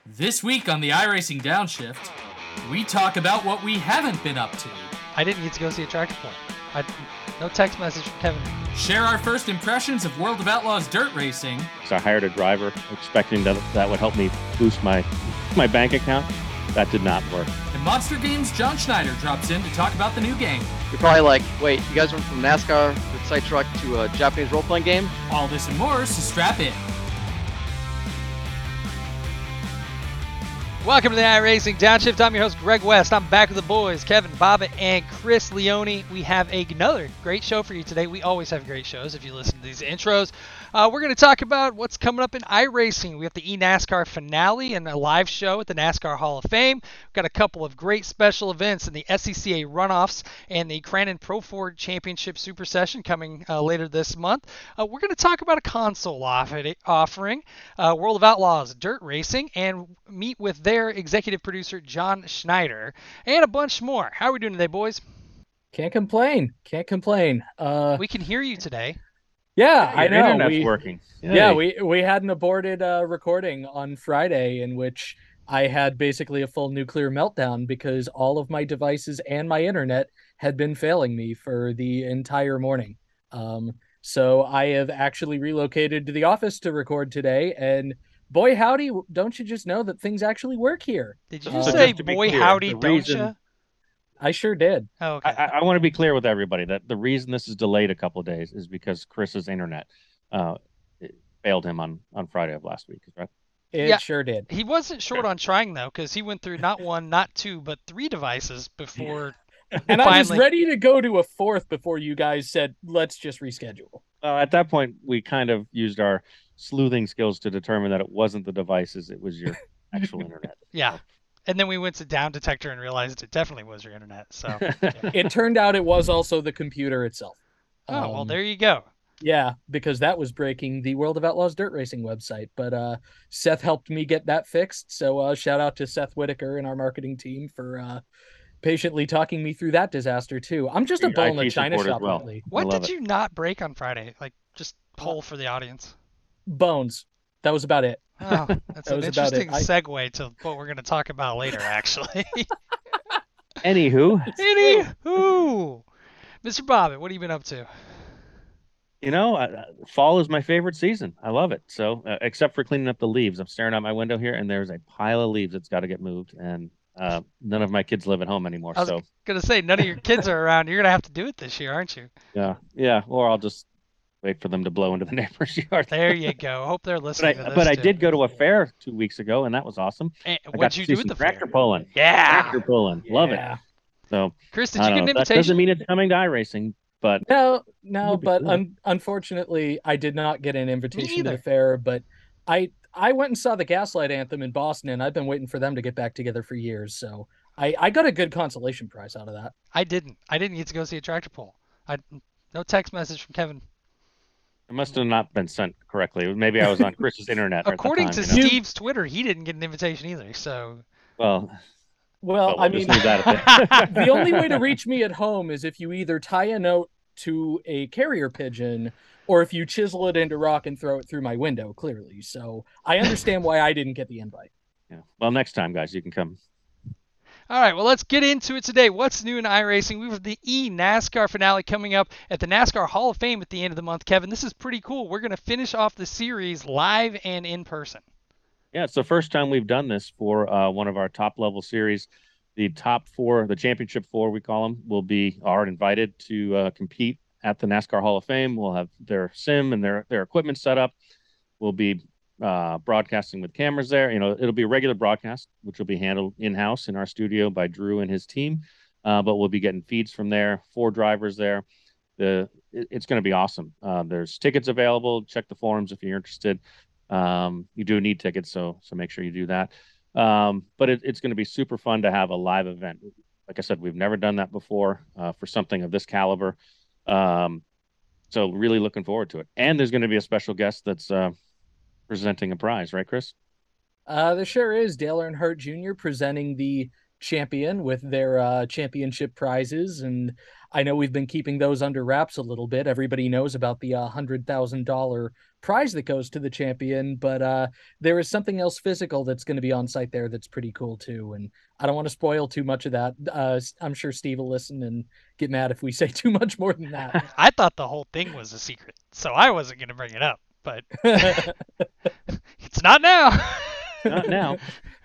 This week on the iRacing Downshift, we talk about what we haven't been up to. I didn't get to go see a tractor pull. No text message from Kevin. Share our first impressions of World of Outlaws dirt racing. So I hired a driver expecting that would help me boost my bank account. That did not work. And Monster Games' John Schneider drops in to talk about the new game. You're probably like, wait, you guys went from NASCAR with side truck to a Japanese role-playing game? All this and more, so strap in. Welcome to the iRacing Downshift. I'm your host, Greg West. I'm back with the boys, Kevin Bobbitt and Chris Leone. We have another great show for you today. We always have great shows if you listen to these intros. We're going to talk about what's coming up in iRacing. We have the eNASCAR finale and a live show at the NASCAR Hall of Fame. We've got a couple of great special events in the SCCA runoffs and the Crandon Pro Ford Championship Super Session coming later this month. We're going to talk about a console offering, World of Outlaws Dirt Racing, and meet with their executive producer, John Schneider, and a bunch more. How are we doing today, boys? Can't complain. We can hear you today. Yeah, I know. Internet's working. Yay. Yeah, we had an aborted recording on Friday in which I had basically a full nuclear meltdown because all of my devices and my internet had been failing me for the entire morning. So I have actually relocated to the office to record today, and boy howdy, don't you just know that things actually work here? Did you just say boy clear, howdy, don't you? I sure did. Oh, okay. I want to be clear with everybody that the reason this is delayed a couple of days is because Chris's internet it failed him on Friday of last week, right? It sure did. He wasn't short on trying, though, because he went through not one, not two, but three devices before And finally... I was ready to go to a fourth before you guys said, let's just reschedule. At that point, we kind of used our sleuthing skills to determine that it wasn't the devices, it was your actual internet. Yeah. And then we went to Down Detector and realized it definitely was your internet. So It turned out it was also the computer itself. Oh, well, there you go. Yeah, because that was breaking the World of Outlaws dirt racing website. But Seth helped me get that fixed. So shout out to Seth Whitaker and our marketing team for patiently talking me through that disaster, too. I'm just a bull in the china shop lately. What did you not break on Friday? Like, just poll for the audience. Bones. That was about it. Oh, that's an interesting segue to what we're going to talk about later, actually. Anywho, Mr. Bobbitt, what have you been up to? You know, fall is my favorite season. I love it. So, except for cleaning up the leaves, I'm staring out my window here, and there's a pile of leaves that's got to get moved, and none of my kids live at home anymore. I was going to say, none of your kids are around. You're going to have to do it this year, aren't you? Yeah. Or I'll just wait for them to blow into the neighbor's yard. There you go. Hope they're listening to this. I did go to a fair 2 weeks ago, and that was awesome. What'd you do at the fair? Tractor pulling. Yeah. Tractor pulling. Love it. So, Chris, did you get an invitation? That doesn't mean it's coming to iRacing, but... No, but unfortunately, I did not get an invitation to the fair, but I went and saw the Gaslight Anthem in Boston, and I've been waiting for them to get back together for years, so I got a good consolation prize out of that. I didn't get to go see a tractor pull. No text message from Kevin. It must have not been sent correctly. Maybe I was on Chris's internet. According to Steve's Twitter, he didn't get an invitation either. So, well, I mean, the only way to reach me at home is if you either tie a note to a carrier pigeon, or if you chisel it into rock and throw it through my window. Clearly, so I understand why I didn't get the invite. Yeah. Well, next time, guys, you can come. All right, well, let's get into it today. What's new in iRacing? We have the eNASCAR finale coming up at the NASCAR Hall of Fame at the end of the month. Kevin, this is pretty cool. We're going to finish off the series live and in person. Yeah, it's the first time we've done this for one of our top-level series. The top four, the championship four, we call them, are invited to compete at the NASCAR Hall of Fame. We'll have their sim and their equipment set up. We'll be broadcasting with cameras there. You know, it'll be a regular broadcast, which will be handled in-house in our studio by Drew and his team. But we'll be getting feeds from there, 4 drivers there. It's going to be awesome. There's tickets available. Check the forums if you're interested. You do need tickets, so make sure you do that. But it's going to be super fun to have a live event. Like I said, we've never done that before for something of this caliber. So really looking forward to it. And there's going to be a special guest that's presenting a prize, right, Chris? There sure is. Dale Earnhardt Jr. presenting the champion with their championship prizes. And I know we've been keeping those under wraps a little bit. Everybody knows about the $100,000 prize that goes to the champion, but there is something else physical that's going to be on site there that's pretty cool too. And I don't want to spoil too much of that. I'm sure Steve will listen and get mad if we say too much more than that. I thought the whole thing was a secret, so I wasn't going to bring it up, but it's not now. Not now.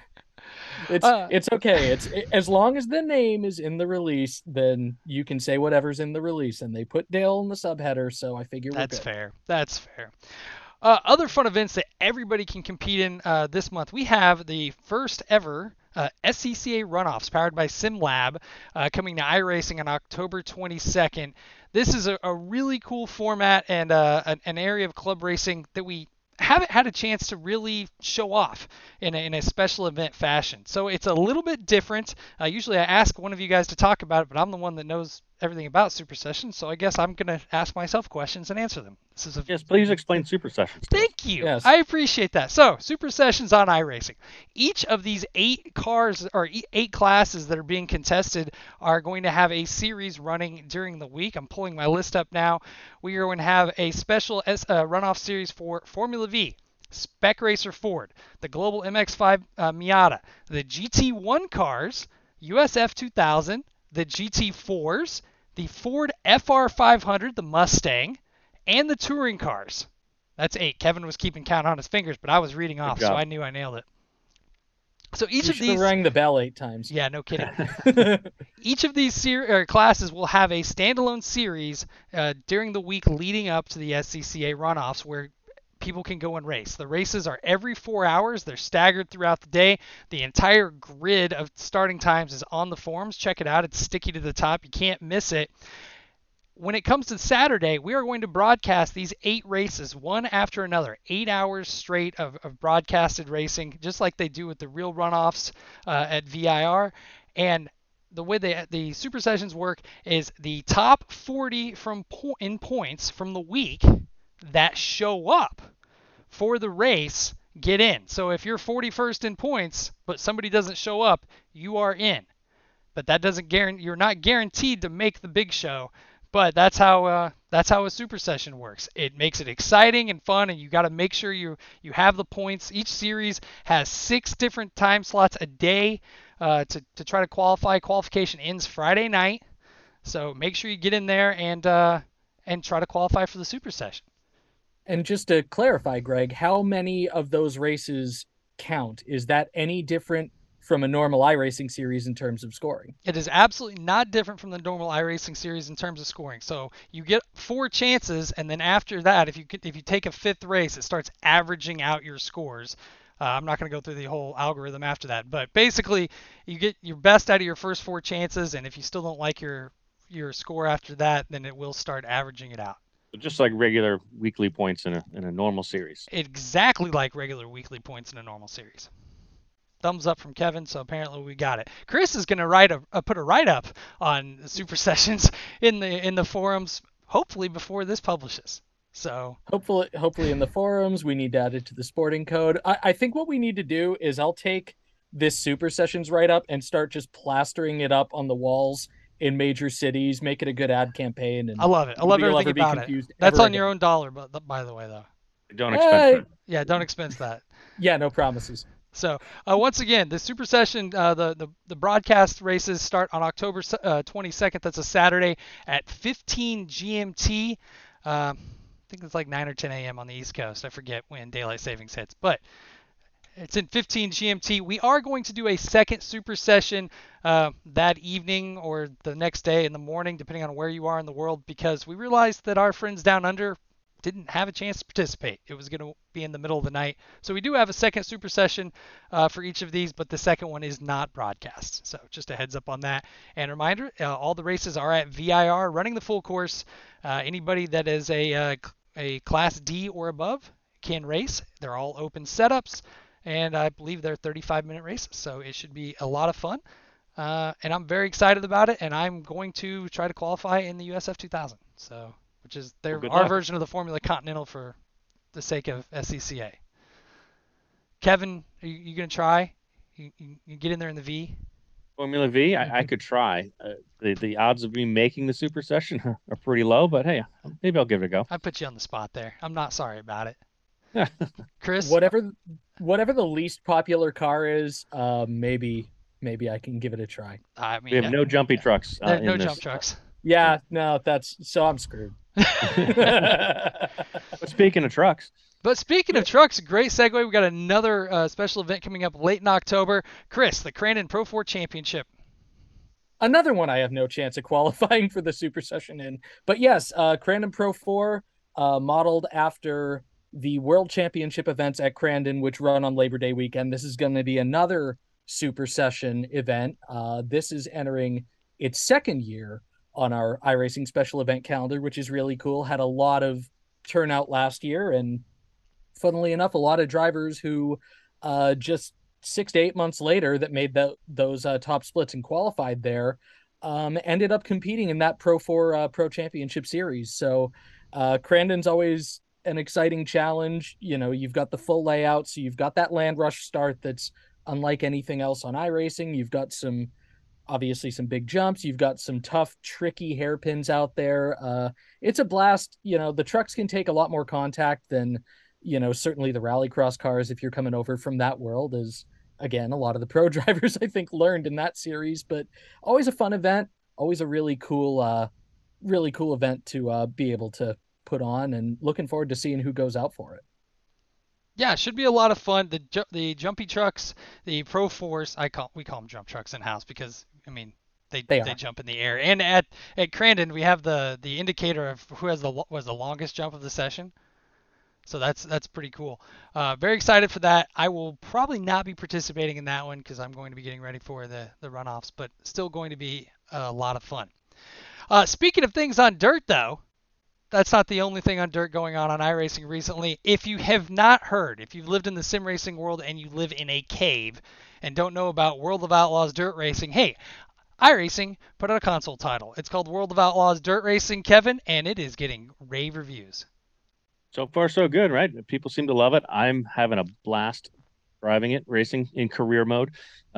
It's okay. As long as the name is in the release, then you can say whatever's in the release. And they put Dale in the subheader, so I figure we're That's good. fair. That's fair. Other fun events that everybody can compete in this month. We have the first ever SCCA runoffs powered by SimLab coming to iRacing on October 22nd. This is a really cool format and an area of club racing that we haven't had a chance to really show off in a special event fashion. So it's a little bit different. Usually I ask one of you guys to talk about it, but I'm the one that knows everything about Super Sessions, so I guess I'm going to ask myself questions and answer them. Yes, please explain Super Sessions. Thank you. Yes. I appreciate that. So, Super Sessions on iRacing. Each of these 8 cars or 8 classes that are being contested are going to have a series running during the week. I'm pulling my list up now. We are going to have a special runoff series for Formula V, Spec Racer Ford, the Global MX-5 Miata, the GT1 cars, USF 2000, the GT4s, the Ford FR500, the Mustang, and the touring cars. That's 8. Kevin was keeping count on his fingers, but I was reading off, so I knew I nailed it. So each of these rang the bell 8 times. Yeah, no kidding. Each of these classes will have a standalone series during the week leading up to the SCCA runoffs where people can go and race. The races are every 4 hours. They're staggered throughout the day. The entire grid of starting times is on the forums. Check it out. It's sticky to the top. You can't miss it. When it comes to Saturday, we are going to broadcast these 8 races, one after another, 8 hours straight of broadcasted racing, just like they do with the real runoffs at VIR. And the way the Super Sessions work is the top 40 in points from the week that show up for the race get in. So if you're 41st in points, but somebody doesn't show up, you are in. But that doesn't guarantee you're not guaranteed to make the big show. But that's how a Super Session works. It makes it exciting and fun, and you got to make sure you have the points. Each series has 6 different time slots a day to try to qualify. Qualification ends Friday night, so make sure you get in there and try to qualify for the Super Session. And just to clarify, Greg, how many of those races count? Is that any different from a normal iRacing series in terms of scoring? It is absolutely not different from the normal iRacing series in terms of scoring. So you get 4 chances, and then after that, if you take a 5th race, it starts averaging out your scores. I'm not going to go through the whole algorithm after that, but basically you get your best out of your first 4 chances, and if you still don't like your score after that, then it will start averaging it out. Just like regular weekly points in a normal series. Exactly like regular weekly points in a normal series. Thumbs up from Kevin, so apparently we got it. Chris is going to put a write-up on Super Sessions in the forums, hopefully before this publishes. So hopefully in the forums, we need to add it to the sporting code. I think what we need to do is I'll take this Super Sessions write-up and start just plastering it up on the walls in major cities, make it a good ad campaign. And I love it. I love everything about it. That's on your own dollar, by the way, though. Don't expense that. Yeah, don't expense that. Yeah, no promises. So once again, the Super Session, the broadcast races start on October 22nd. That's a Saturday at 15 GMT. I think it's like 9 or 10 a.m. on the East Coast. I forget when daylight savings hits, but it's in 15 GMT. We are going to do a second Super Session that evening or the next day in the morning, depending on where you are in the world, because we realized that our friends down under didn't have a chance to participate. It was going to be in the middle of the night. So we do have a second Super Session for each of these, but the second one is not broadcast. So just a heads up on that. And a reminder, all the races are at VIR running the full course. Anybody that is a Class D or above can race. They're all open setups, and I believe they're 35-minute races. So it should be a lot of fun. And I'm very excited about it, and I'm going to try to qualify in the USF 2000. So, which is our version of the Formula Continental for the sake of SCCA. Kevin, are you going to try? You get in there in the V? Formula V, I could try. The odds of me making the Super Session are pretty low, but hey, maybe I'll give it a go. I put you on the spot there. I'm not sorry about it. Chris, Whatever the least popular car is, maybe I can give it a try. I mean, We have no jumpy trucks. there are no in this. jump trucks. Yeah, no, so I'm screwed. But speaking of trucks, But speaking of trucks, great segue. We got another special event coming up late in October. Chris, the Crandon Pro 4 Championship. Another one I have no chance of qualifying for the Super Session in. But yes, Crandon Pro 4, modeled after the World Championship events at Crandon, which run on Labor Day weekend. This is going to be another Super Session event. This is entering its second year on our iRacing special event calendar, which is really cool. Had a lot of turnout last year, and funnily enough, a lot of drivers who just 6 to 8 months later that made those top splits and qualified there ended up competing in that Pro 4 Pro Championship Series. So Crandon's always an exciting challenge. You know, you've got the full layout, so you've got that land rush start that's unlike anything else on iRacing. You've got obviously some big jumps. You've got some tough, tricky hairpins out there. It's a blast. You know, the trucks can take a lot more contact than, you know, certainly the rallycross cars if you're coming over from that world, as again, a lot of the pro drivers I think learned in that series. But always a fun event, always a really cool event to be able to put on, and looking forward to seeing who goes out for it. Yeah, it should be a lot of fun. The jumpy trucks, the Pro 4s, we call them jump trucks in house because I mean they jump in the air. And at Crandon we have the indicator of who has the longest jump of the session. So that's pretty cool. Very excited for that. I will probably not be participating in that one because I'm going to be getting ready for the runoffs, but still going to be a lot of fun. Speaking of things on dirt, though, that's not the only thing on dirt going on iRacing recently. If you have not heard, if you've lived in the sim racing world and you live in a cave and don't know about World of Outlaws Dirt Racing, hey, iRacing put out a console title. It's called World of Outlaws Dirt Racing, Kevin, and it is getting rave reviews. so far so good, right? People seem to love it. I'm having a blast driving it, racing in career mode.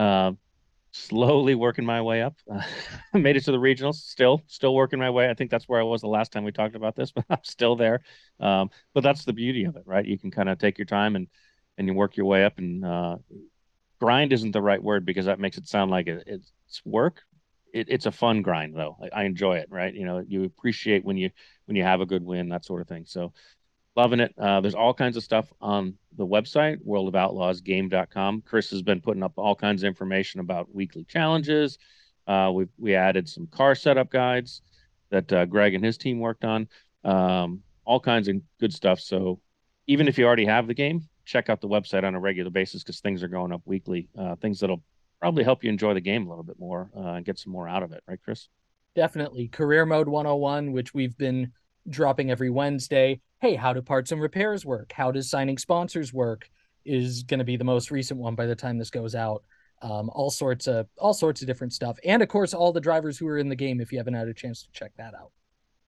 Slowly working my way up. Made it to the regionals. Still working my way. I think that's where I was the last time we talked about this, but I'm still there. But that's the beauty of it, right? You can kind of take your time and you work your way up. And grind isn't the right word because that makes it sound like it's work. It's a fun grind though. I enjoy it, right? You know, you appreciate when you have a good win, that sort of thing. So loving it. There's all kinds of stuff on the website, worldofoutlaws.game.com. Chris has been putting up all kinds of information about weekly challenges. We added some car setup guides that Greg and his team worked on. All kinds of good stuff. So even if you already have the game, check out the website on a regular basis because things are going up weekly. Things that'll probably help you enjoy the game a little bit more and get some more out of it. Right, Chris? Definitely. Career Mode 101, which we've been dropping every Wednesday. Hey, how do parts and repairs work? How does signing sponsors work? Is going to be the most recent one by the time this goes out. All sorts of different stuff, and of course, all the drivers who are in the game. If you haven't had a chance to check that out.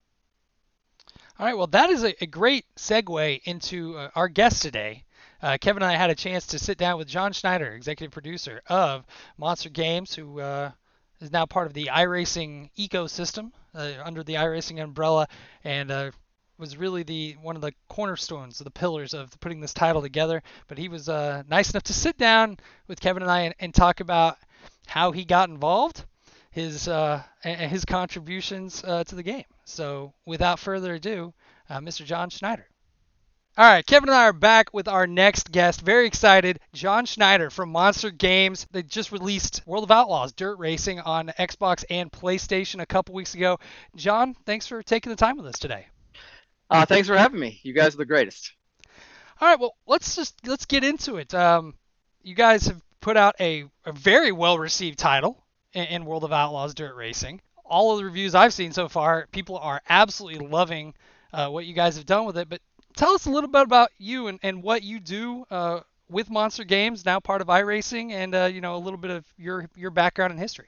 All right, well, that is a great segue into our guest today. Kevin and I had a chance to sit down with John Schneider, executive producer of Monster Games, who is now part of the iRacing ecosystem under the iRacing umbrella, and was really one of the cornerstones, the pillars of putting this title together. But he was nice enough to sit down with Kevin and I and talk about how he got involved, his contributions to the game. So without further ado, Mr. John Schneider. All right, Kevin and I are back with our next guest. Very excited. John Schneider from Monster Games. They just released World of Outlaws Dirt Racing on Xbox and PlayStation a couple weeks ago. John, thanks for taking the time with us today. Thanks for having me. You guys are the greatest. All right, well, let's get into it. You guys have put out a very well-received title in World of Outlaws Dirt Racing. All of the reviews I've seen so far, people are absolutely loving what you guys have done with it. But tell us a little bit about you and what you do with Monster Games, now part of iRacing, and a little bit of your background and history.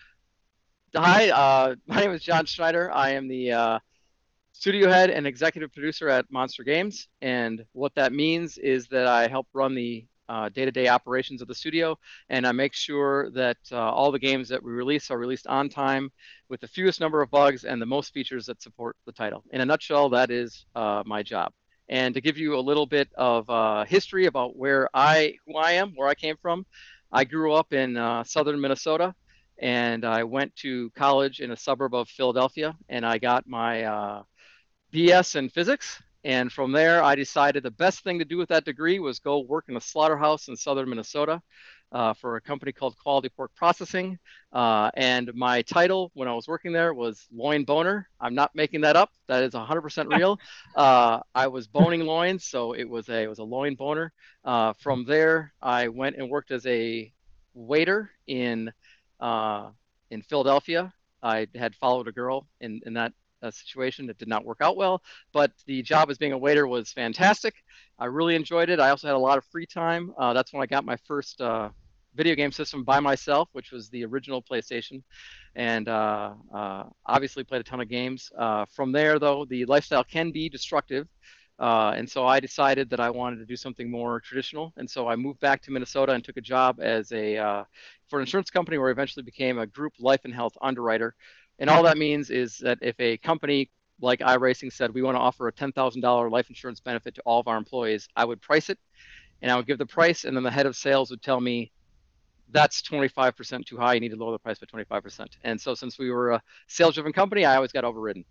Hi, my name is John Schneider. I am the studio head and executive producer at Monster Games, and what that means is that I help run the day-to-day operations of the studio, and I make sure that all the games that we release are released on time with the fewest number of bugs and the most features that support the title. In a nutshell, that is my job. And to give you a little bit of history about who I am, where I came from, I grew up in southern Minnesota, and I went to college in a suburb of Philadelphia, and I got my BS in physics. And from there, I decided the best thing to do with that degree was go work in a slaughterhouse in southern Minnesota for a company called Quality Pork Processing. And my title when I was working there was loin boner. I'm not making that up. That is 100% real. I was boning loins, so it was a loin boner. From there, I went and worked as a waiter in Philadelphia. I had followed a girl in that situation that did not work out well, but the job as being a waiter was fantastic. I really enjoyed it. I also had a lot of free time. That's when I got my first video game system by myself, which was the original PlayStation, and obviously played a ton of games. From there, though, the lifestyle can be destructive, and so I decided that I wanted to do something more traditional, and so I moved back to Minnesota and took a job as for an insurance company, where I eventually became a group life and health underwriter. And all that means is that if a company like iRacing said, we want to offer a $10,000 life insurance benefit to all of our employees, I would price it, and I would give the price, and then the head of sales would tell me, that's 25% too high, you need to lower the price by 25%. And so since we were a sales-driven company, I always got overridden.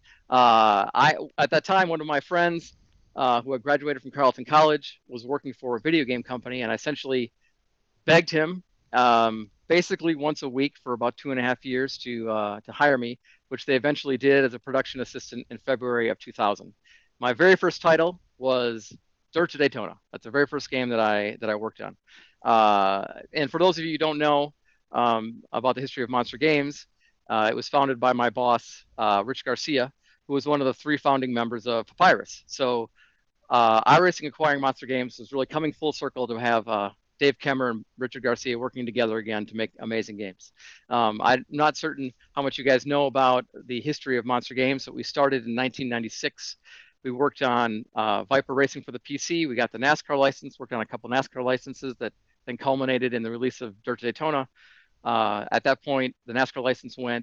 At that time, one of my friends who had graduated from Carleton College was working for a video game company, and I essentially begged him basically once a week for about 2.5 years to hire me, which they eventually did as a production assistant in February of 2000. My very first title was Dirt to Daytona. That's the very first game that I worked on. And for those of you who don't know about the history of Monster Games, it was founded by my boss, Rich Garcia, who was one of the 3 founding members of Papyrus. So iRacing acquiring Monster Games was really coming full circle to have Dave Kemmer and Richard Garcia working together again to make amazing games. I'm not certain how much you guys know about the history of Monster Games, but we started in 1996. We worked on Viper Racing for the PC. We got the NASCAR license, worked on a couple NASCAR licenses that then culminated in the release of Dirt to Daytona. At that point, the NASCAR license went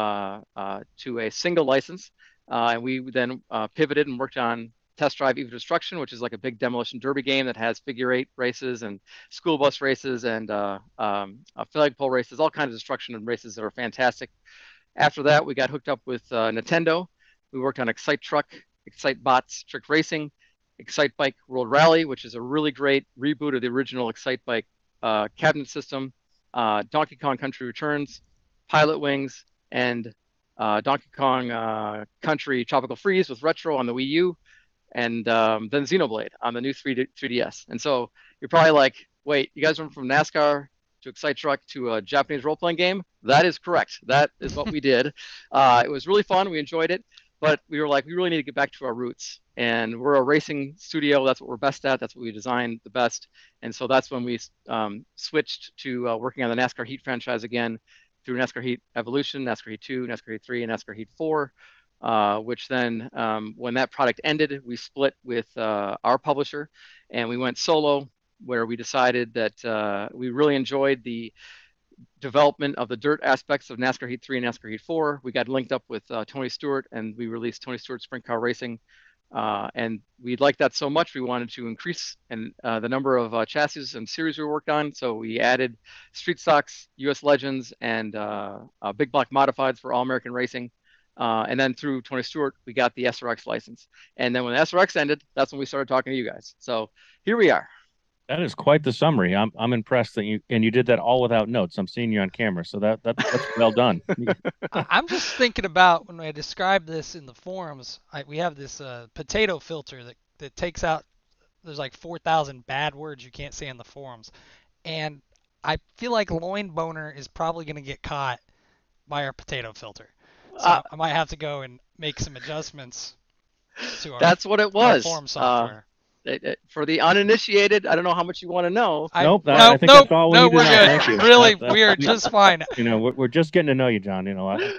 to a single license, and we then pivoted and worked on Test Drive Eve Destruction, which is like a big demolition derby game that has figure 8 races and school bus races and flagpole races, all kinds of destruction and races that are fantastic. After that, we got hooked up with Nintendo. We worked on Excite Truck, Excite Bots, Trick Racing, Excite Bike World Rally, which is a really great reboot of the original Excite Bike cabinet system, Donkey Kong Country Returns, Pilot Wings, and Donkey Kong Country Tropical Freeze with Retro on the Wii U, and then Xenoblade on the new 3DS. And so you're probably like, wait, you guys went from NASCAR to Excite Truck to a Japanese role-playing game? That is correct. That is what we did. It was really fun. We enjoyed it. But we were like, we really need to get back to our roots. And we're a racing studio. That's what we're best at. That's what we design the best. And so that's when we switched to working on the NASCAR Heat franchise again through NASCAR Heat Evolution, NASCAR Heat 2, NASCAR Heat 3, and NASCAR Heat 4. Which then, when that product ended, we split with our publisher, and we went solo, where we decided that we really enjoyed the development of the dirt aspects of NASCAR Heat 3 and NASCAR Heat 4. We got linked up with Tony Stewart, and we released Tony Stewart Sprint Car Racing. And we liked that so much, we wanted to increase the number of chassis and series we worked on. So we added Street Stocks, US Legends, and Big Block Modifieds for All American Racing. And then through Tony Stewart, we got the SRX license. And then when the SRX ended, that's when we started talking to you guys. So here we are. That is quite the summary. I'm impressed that you did that all without notes. I'm seeing you on camera, so that's well done. I'm just thinking about when I describe this in the forums. We have this potato filter that takes out. There's like 4,000 bad words you can't say in the forums, and I feel like loin boner is probably going to get caught by our potato filter. So I might have to go and make some adjustments to our. That's what it was. Our forum software. For the uninitiated, I don't know how much you want to know. I think that's all we need to know. Thank you. Really, we are just fine. We're just getting to know you, John.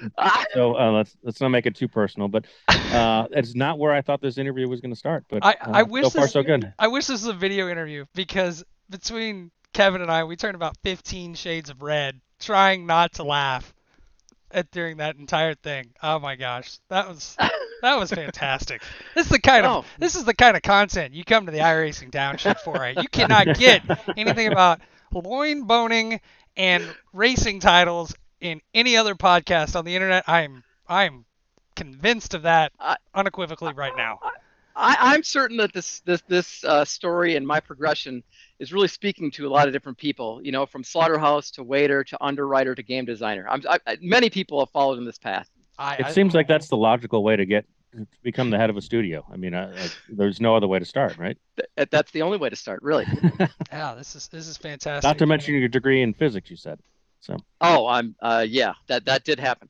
So let's not make it too personal. But it's not where I thought this interview was going to start. But I wish so far so good. I wish this was a video interview, because between Kevin and I, we turned about 15 shades of red, trying not to laugh during that entire thing. Oh my gosh, that was fantastic. This is the kind of content you come to the iRacing Downshift for. Right? You cannot get anything about loin boning and racing titles in any other podcast on the internet. I'm convinced of that unequivocally right now. I'm certain that this story and my progression is really speaking to a lot of different people. You know, from slaughterhouse to waiter to underwriter to game designer. Many people have followed in this path. It seems like that's the logical way to become the head of a studio. I mean, there's no other way to start, right? That's the only way to start, really. Yeah, this is fantastic. Not to mention your degree in physics, you said. So. Oh, yeah, that did happen.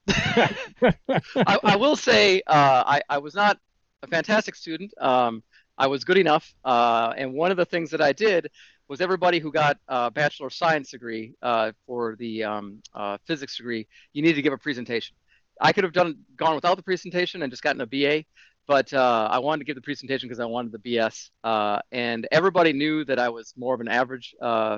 I will say I was not a fantastic student. I was good enough, and one of the things that I did was everybody who got a Bachelor of Science degree for the physics degree, you needed to give a presentation. I could have gone without the presentation and just gotten a BA, but I wanted to give the presentation because I wanted the BS, and everybody knew that I was more of an average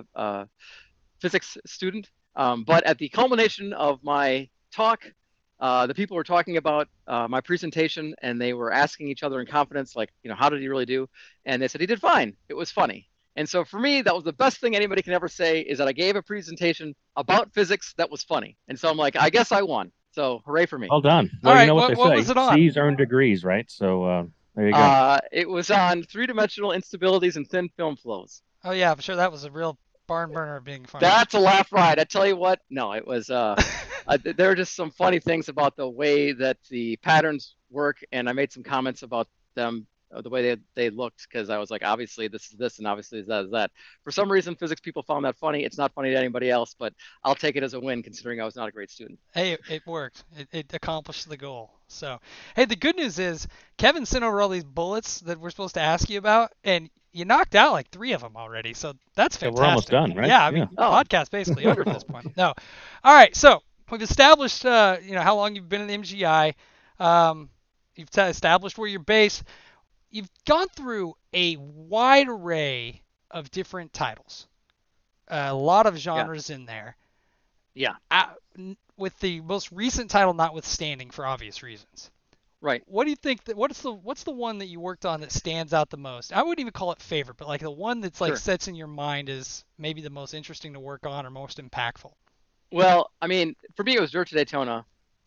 physics student. But at the culmination of my talk, the people were talking about my presentation, and they were asking each other in confidence, like, you know, how did he really do? And they said he did fine. It was funny. And so for me, that was the best thing anybody can ever say, is that I gave a presentation about physics that was funny. And so I'm like, I guess I won. So hooray for me. Well done. Well, you know what they say. C's earn degrees, right? So there you go. It was on three-dimensional instabilities and thin film flows. Oh yeah, I'm sure that was a real barn burner of being funny. That's a laugh ride. I tell you what. No, it was. There are just some funny things about the way that the patterns work, and I made some comments about them, the way they looked, because I was like, obviously this is this, and obviously that is that. For some reason, physics people found that funny. It's not funny to anybody else, but I'll take it as a win, considering I was not a great student. Hey, it worked. It accomplished the goal. So, hey, the good news is Kevin sent over all these bullets that we're supposed to ask you about, and you knocked out like 3 of them already. So that's fantastic. We're almost done, right? Yeah, I mean, podcast basically over at this point. No, all right. So we've established, how long you've been in MGI. You've established where you're based. You've gone through a wide array of different titles, a lot of genres in there. Yeah. With the most recent title notwithstanding, for obvious reasons. Right. What do you think what's the one that you worked on that stands out the most? I wouldn't even call it favorite, but like the one that's like sets in your mind as maybe the most interesting to work on or most impactful. Well, I mean, for me it was Dirt to Daytona.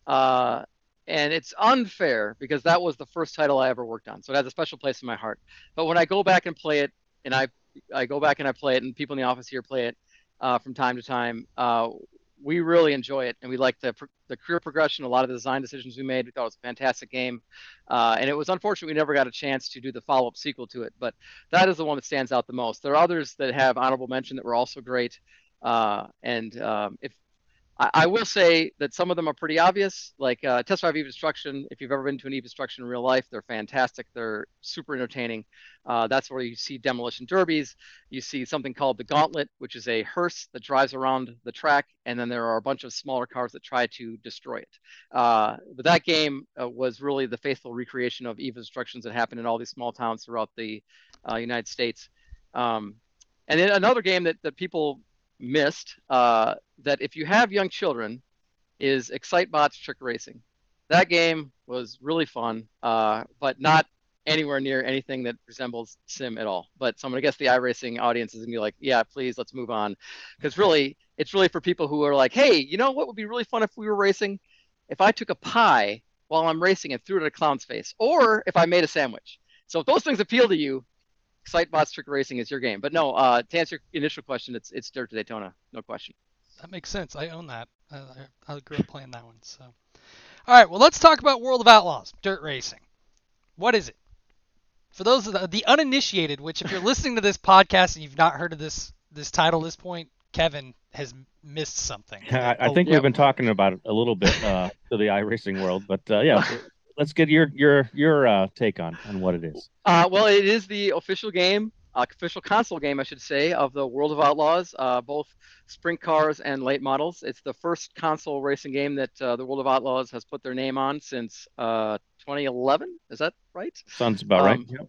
And it's unfair because that was the first title I ever worked on. So it has a special place in my heart. But when I go back and play it, and I go back and I play it, and people in the office here play it from time to time, we really enjoy it. And we like the career progression, a lot of the design decisions we made. We thought it was a fantastic game. And it was unfortunate we never got a chance to do the follow-up sequel to it. But that is the one that stands out the most. There are others that have honorable mention that were also great. I will say that some of them are pretty obvious, like Test Drive Eve Destruction. If you've ever been to an Eve Destruction in real life, they're fantastic. They're super entertaining. That's where you see demolition derbies. You see something called the Gauntlet, which is a hearse that drives around the track, and then there are a bunch of smaller cars that try to destroy it. But that game was really the faithful recreation of Eve Destructions that happened in all these small towns throughout the United States. And then another game that people missed, that if you have young children, is Excitebots Trick Racing. That game was really fun, but not anywhere near anything that resembles sim at all. But so I'm gonna guess the iRacing audience is gonna be like, yeah, please, let's move on, because really it's really for people who are like, hey, you know what would be really fun if we were racing? If I took a pie while I'm racing and threw it at a clown's face, or if I made a sandwich. So if those things appeal to you, Excitebots Trick Racing is your game. But no, to answer your initial question, it's Dirt to Daytona, no question. That makes sense. I own that. I grew up playing that one. So, all right. Well, let's talk about World of Outlaws, Dirt Racing. What is it? For those of the uninitiated, which if you're listening to this podcast and you've not heard of this title at this point, Kevin has missed something. I think we've been talking about it a little bit to the iRacing world, but yeah. Let's get your take on what it is. Well, it is the official game, official console game, I should say, of the World of Outlaws, both sprint cars and late models. It's the first console racing game that the World of Outlaws has put their name on since 2011. Is that right? Sounds about right. Yep.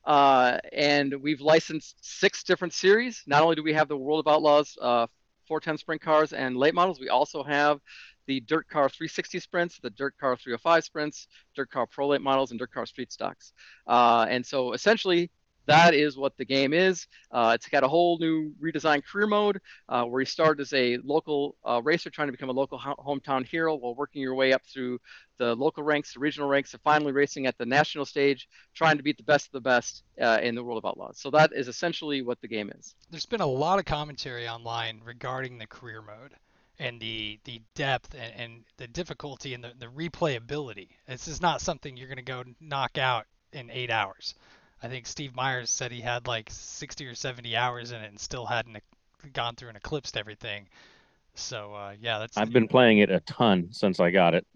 And we've licensed 6 different series. Not only do we have the World of Outlaws 410 sprint cars and late models, we also have the Dirt Car 360 sprints, the Dirt Car 305 sprints, Dirt Car Pro Late models, and Dirt Car Street stocks. And so essentially, that is what the game is. It's got a whole new redesigned career mode where you start as a local racer trying to become a local hometown hero while working your way up through the local ranks, the regional ranks, and finally racing at the national stage, trying to beat the best of the best in the World of Outlaws. So that is essentially what the game is. There's been a lot of commentary online regarding the career mode and the depth and the difficulty and the replayability. This is not something you're going to go knock out in 8 hours. I think Steve Myers said he had like 60 or 70 hours in it and still hadn't gone through and eclipsed everything. So yeah, I've been playing it a ton since I got it,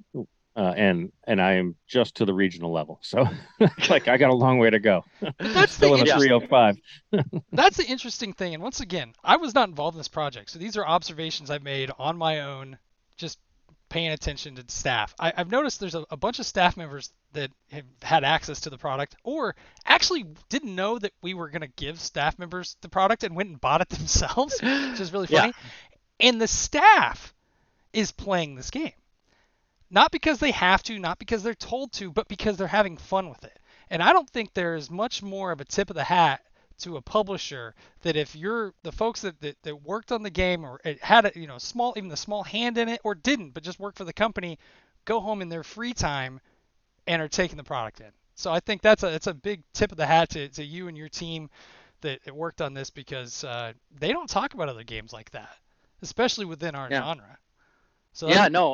and I am just to the regional level. So like I got a long way to go. That's still in a 305. That's the interesting thing. And once again, I was not involved in this project, so these are observations I've made on my own, just paying attention to staff. I've noticed there's a bunch of staff members that have had access to the product or actually didn't know that we were going to give staff members the product and went and bought it themselves, which is really funny. Yeah. And the staff is playing this game. Not because they have to, not because they're told to, but because they're having fun with it. And I don't think there's much more of a tip of the hat to a publisher that if you're the folks that worked on the game or it had a even the small hand in it or didn't but just worked for the company, go home in their free time and are taking the product in. So I think that's a big tip of the hat to you and your team that worked on this, because they don't talk about other games like that, especially within our genre. So yeah, no,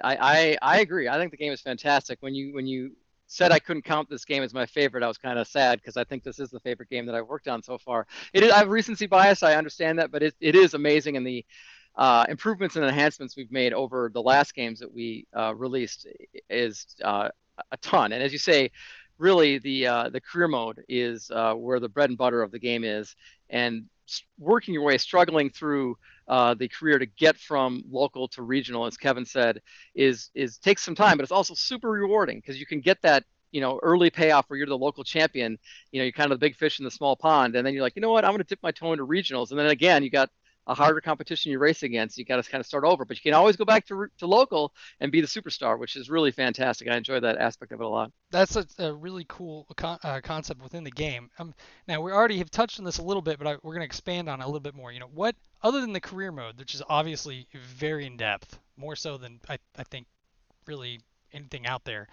I agree. I think the game is fantastic. When you said I couldn't count this game as my favorite, I was kind of sad because I think this is the favorite game that I've worked on so far. I have recency bias, I understand that, but it is amazing, and the improvements and enhancements we've made over the last games that we released is a ton. And as you say, really the career mode is where the bread and butter of the game is, and working your way, struggling through the career to get from local to regional, as Kevin said, is takes some time, but it's also super rewarding because you can get that early payoff where you're the local champion. You're kind of the big fish in the small pond, and then you're like, you know what, I'm going to dip my toe into regionals, and then again you got a harder competition you race against. You got to kind of start over, but you can always go back to local and be the superstar, which is really fantastic. I enjoy that aspect of it a lot. That's a really cool concept within the game. Now we already have touched on this a little bit, but we're going to expand on it a little bit more. What other than the career mode, which is obviously very in depth, more so than I think really anything out there.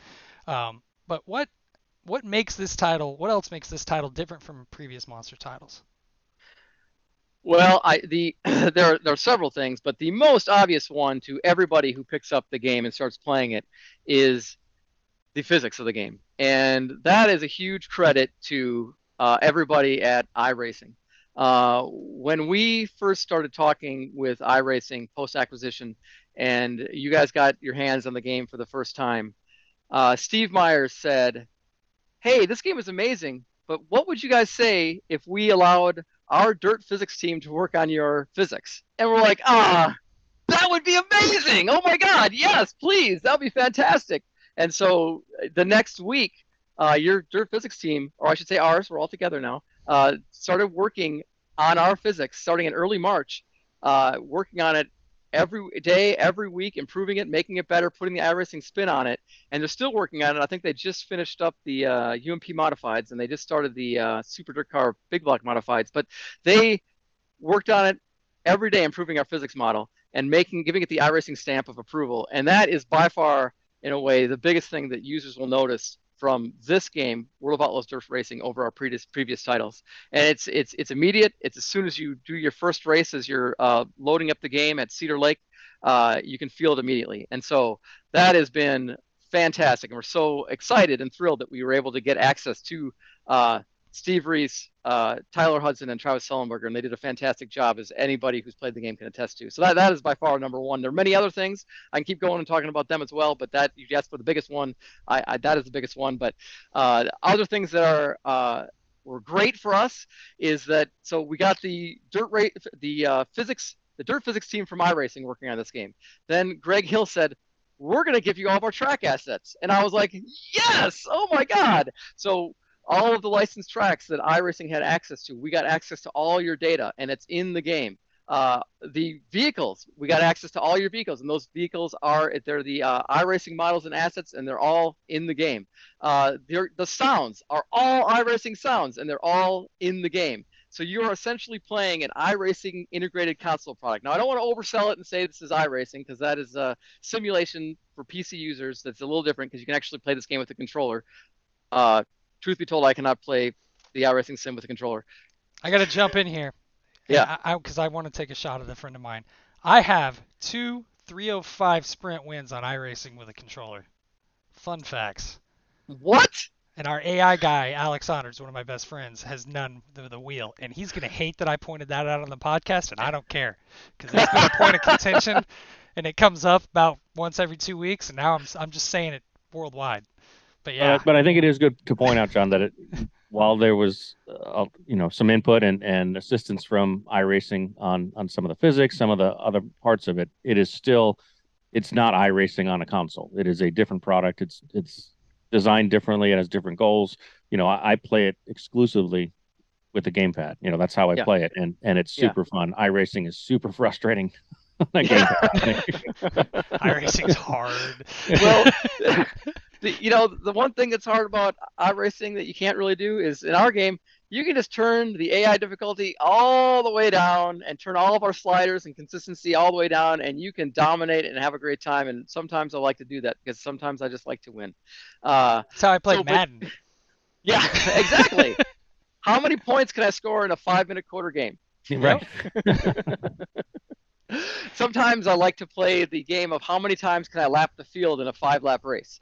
But what makes this title? What else makes this title different from previous Monster titles? Well, there are several things, but the most obvious one to everybody who picks up the game and starts playing it is the physics of the game. And that is a huge credit to everybody at iRacing. When we first started talking with iRacing post-acquisition and you guys got your hands on the game for the first time, Steve Myers said, hey, this game is amazing, but what would you guys say if we allowed our dirt physics team to work on your physics? And we're like, that would be amazing. Oh my God, yes, please. That would be fantastic. And so the next week, your dirt physics team, or I should say ours, we're all together now, started working on our physics starting in early March, working on it every day, every week, improving it, making it better, putting the iRacing spin on it. And they're still working on it. I think they just finished up the UMP modifieds, and they just started the Super Dirt Car Big Block modifieds. But they worked on it every day, improving our physics model and giving it the iRacing stamp of approval. And that is by far, in a way, the biggest thing that users will notice from this game, World of Outlaws Dirt Racing, over our previous titles. And it's immediate. It's as soon as you do your first race, as you're loading up the game at Cedar Lake, you can feel it immediately. And so that has been fantastic. And we're so excited and thrilled that we were able to get access to Steve Reese, Tyler Hudson, and Travis Sullenberger, and they did a fantastic job, as anybody who's played the game can attest to. So that is by far number one. There are many other things. I can keep going and talking about them as well, but that, you asked for the biggest one. That is the biggest one. But other things that were great for us is that, so we got the dirt physics team from iRacing working on this game. Then Greg Hill said, we're going to give you all of our track assets. And I was like, yes, oh my God. So all of the licensed tracks that iRacing had access to. We got access to all your data, and it's in the game. The vehicles, we got access to all your vehicles, and those vehicles they're the iRacing models and assets, and they're all in the game. The sounds are all iRacing sounds, and they're all in the game. So you're essentially playing an iRacing integrated console product. Now, I don't want to oversell it and say this is iRacing, because that is a simulation for PC users that's a little different, because you can actually play this game with a controller. Truth be told, I cannot play the iRacing sim with a controller. I got to jump in here. Yeah. Because I want to take a shot at a friend of mine. I have 2 305 sprint wins on iRacing with a controller. Fun facts. What? And our AI guy, Alex Honors, one of my best friends, has none with the wheel. And he's going to hate that I pointed that out on the podcast, and I don't care. Because it's been a point of contention, and it comes up about once every 2 weeks, and now I'm just saying it worldwide. But yeah. But I think it is good to point out, John, that while there was some input and assistance from iRacing on some of the physics, some of the other parts of it, it's not iRacing on a console. It is a different product. It's designed differently. It has different goals. I play it exclusively with the gamepad. That's how I play it, and it's super fun. iRacing is super frustrating. iRacing's hard. Well, the one thing that's hard about iRacing that you can't really do is in our game, you can just turn the AI difficulty all the way down and turn all of our sliders and consistency all the way down, and you can dominate and have a great time. And sometimes I like to do that because sometimes I just like to win. That's how I play Madden. Yeah, exactly. How many points can I score in a 5-minute quarter game? Right. Sometimes I like to play the game of how many times can I lap the field in a 5-lap race.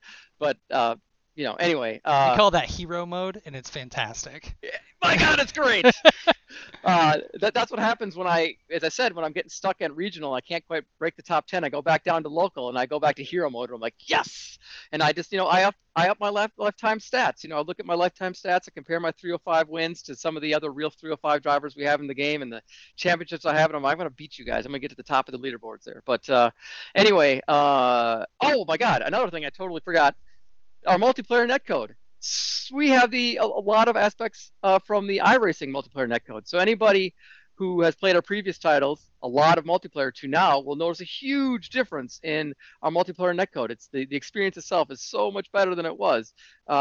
Anyway. We call that hero mode, and it's fantastic. My God, it's great. That's what happens when as I said, when I'm getting stuck at regional, I can't quite break the top 10. I go back down to local, and I go back to hero mode. And I'm like, yes. And I just, I up my lifetime stats. I look at my lifetime stats. I compare my 305 wins to some of the other real 305 drivers we have in the game and the championships I have. And I'm going to beat you guys. I'm going to get to the top of the leaderboards there. But anyway, oh my God, another thing I totally forgot. Our multiplayer netcode. We have a lot of aspects from the iRacing multiplayer netcode. So anybody who has played our previous titles, a lot of multiplayer to now, will notice a huge difference in our multiplayer netcode. It's the experience itself is so much better than it was.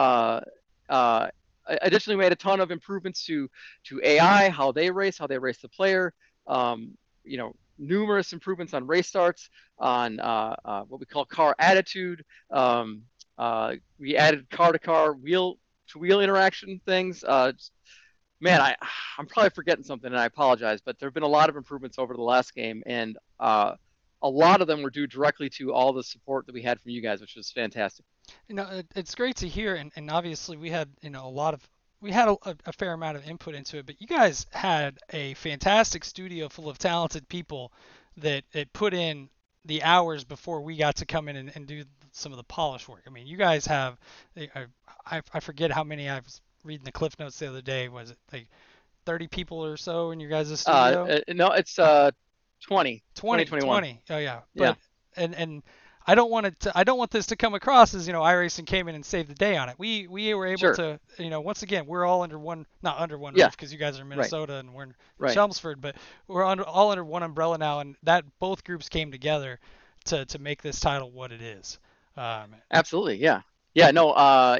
Additionally, we made a ton of improvements to AI, how they race the player. Numerous improvements on race starts, on what we call car attitude. We added car-to-car, wheel-to-wheel interaction things. Man, I'm probably forgetting something, and I apologize, but there have been a lot of improvements over the last game, and a lot of them were due directly to all the support that we had from you guys, which was fantastic. It's great to hear, and obviously we had a fair amount of input into it, but you guys had a fantastic studio full of talented people that put in the hours before we got to come in and do some of the polish work. I mean, you guys have, I forget how many. I was reading the Cliff Notes the other day. Was it like 30 people or so in your guys' studio? No, it's 20. 20. Oh yeah. But, yeah. And I don't want this to come across as iRacing came in and saved the day on it. We were able to once again, we're all under one, not under one roof, because you guys are in Minnesota and we're in Chelmsford, but we're all under one umbrella now, and that both groups came together to make this title what it is. Absolutely, yeah. No,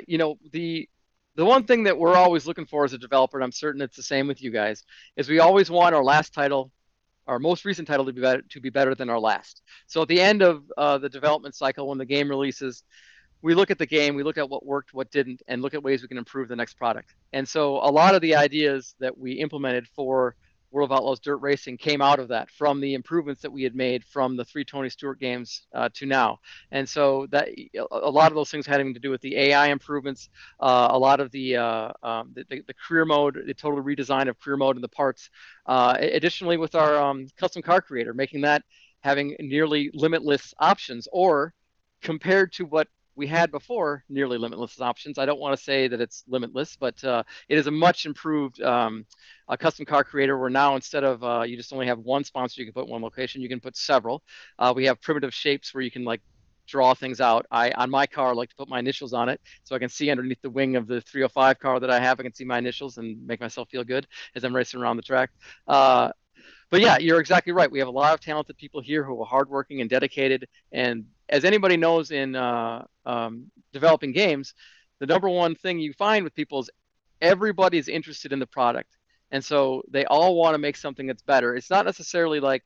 the one thing that we're always looking for as a developer, and I'm certain it's the same with you guys, is we always want our last title, our most recent title, to be better than our last. So at the end of the development cycle, when the game releases, we look at the game, we look at what worked, what didn't, and look at ways we can improve the next product. And so a lot of the ideas that we implemented for World of Outlaws Dirt Racing came out of that, from the improvements that we had made from the 3 Tony Stewart games to now. And so that a lot of those things having to do with the AI improvements, a lot of the career mode, the total redesign of career mode and the parts. Additionally, with our custom car creator, making that having nearly limitless options, or compared to what we had before, nearly limitless options. I don't want to say that it's limitless, but it is a much improved a custom car creator, where now instead of you just only have one sponsor you can put in one location, you can put several. We have primitive shapes where you can draw things out. On my car, I like to put my initials on it so I can see underneath the wing of the 305 car that I have. I can see my initials and make myself feel good as I'm racing around the track. But yeah, you're exactly right. We have a lot of talented people here who are hardworking and dedicated. And as anybody knows in developing games, the number one thing you find with people is everybody's interested in the product. And so they all want to make something that's better. It's not necessarily like,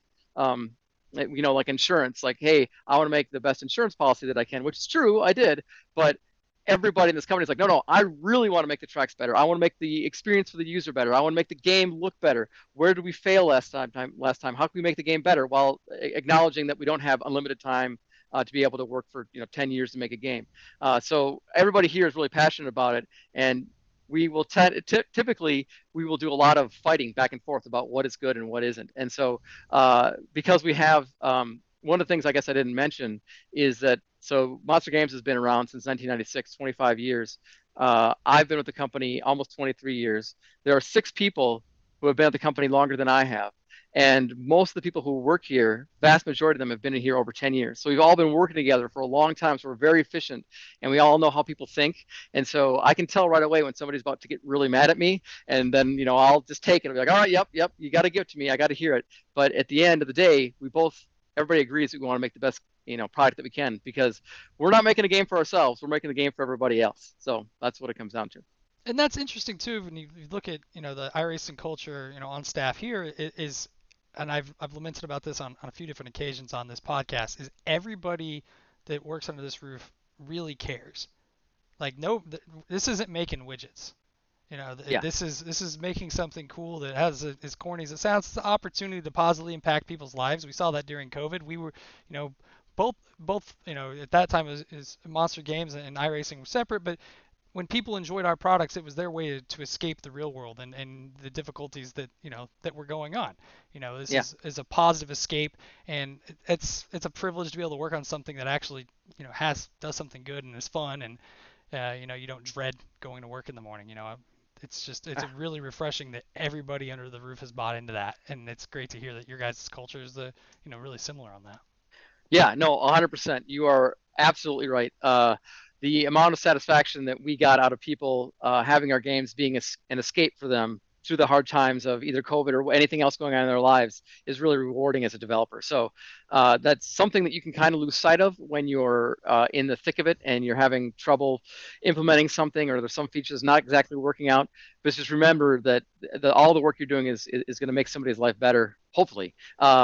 like insurance, like, hey, I want to make the best insurance policy that I can, which is true, I did. But everybody in this company is like, no, I really want to make the tracks better. I want to make the experience for the user better. I want to make the game look better. Where did we fail last time? How can we make the game better while acknowledging that we don't have unlimited time to be able to work for 10 years to make a game? So everybody here is really passionate about it, and we will typically we will do a lot of fighting back and forth about what is good and what isn't. And so because we have one of the things I guess I didn't mention is that so Monster Games has been around since 1996, 25 years. I've been with the company almost 23 years. There are 6 people who have been at the company longer than I have. And most of the people who work here, vast majority of them have been here over 10 years. So we've all been working together for a long time. So we're very efficient and we all know how people think. And so I can tell right away when somebody's about to get really mad at me, and then, I'll just take it. I'll be like, all right, yep, you got to give it to me. I got to hear it. But at the end of the day, everybody agrees that we want to make the best, product that we can, because we're not making a game for ourselves. We're making the game for everybody else. So that's what it comes down to. And that's interesting too when you look at the iRacing culture on staff here is, and I've lamented about this on a few different occasions on this podcast, is everybody that works under this roof really cares. Like, no, this isn't making widgets. This is making something cool that has, as corny as it sounds, it's the opportunity to positively impact people's lives. We saw that during COVID. We were, both at that time is Monster Games and iRacing were separate, but when people enjoyed our products, it was their way to escape the real world and the difficulties that that were going on. This is a positive escape, and it's a privilege to be able to work on something that actually does something good and is fun, and you don't dread going to work in the morning. It's really refreshing that everybody under the roof has bought into that, and it's great to hear that your guys' culture is really similar on that. Yeah, no, 100%. You are absolutely right. The amount of satisfaction that we got out of people having our games being an escape for them through the hard times of either COVID or anything else going on in their lives is really rewarding as a developer. So that's something that you can kind of lose sight of when you're in the thick of it and you're having trouble implementing something, or there's some features not exactly working out. But just remember that all the work you're doing is going to make somebody's life better, hopefully.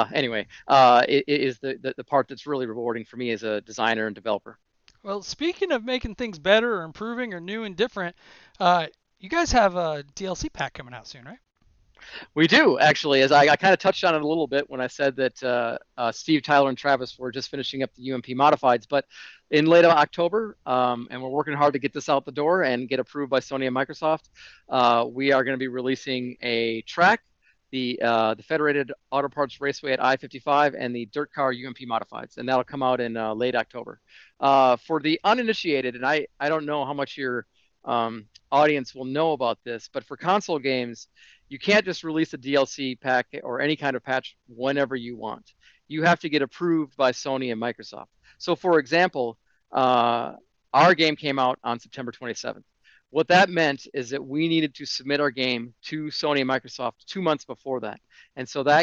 It is the part that's really rewarding for me as a designer and developer. Well, speaking of making things better or improving or new and different, you guys have a DLC pack coming out soon, right? We do, actually. As I kind of touched on it a little bit when I said that Steve, Tyler, and Travis were just finishing up the UMP Modifieds, but in late October, and we're working hard to get this out the door and get approved by Sony and Microsoft, we are going to be releasing a track, the Federated Auto Parts Raceway at I-55, and the Dirt Car UMP Modifieds, and that'll come out in late October. For the uninitiated, and I don't know how much your audience will know about this, but for console games, you can't just release a DLC pack or any kind of patch whenever you want. You have to get approved by Sony and Microsoft. So, for example, our game came out on September 27th. What that meant is that we needed to submit our game to Sony and Microsoft 2 months before that. And so that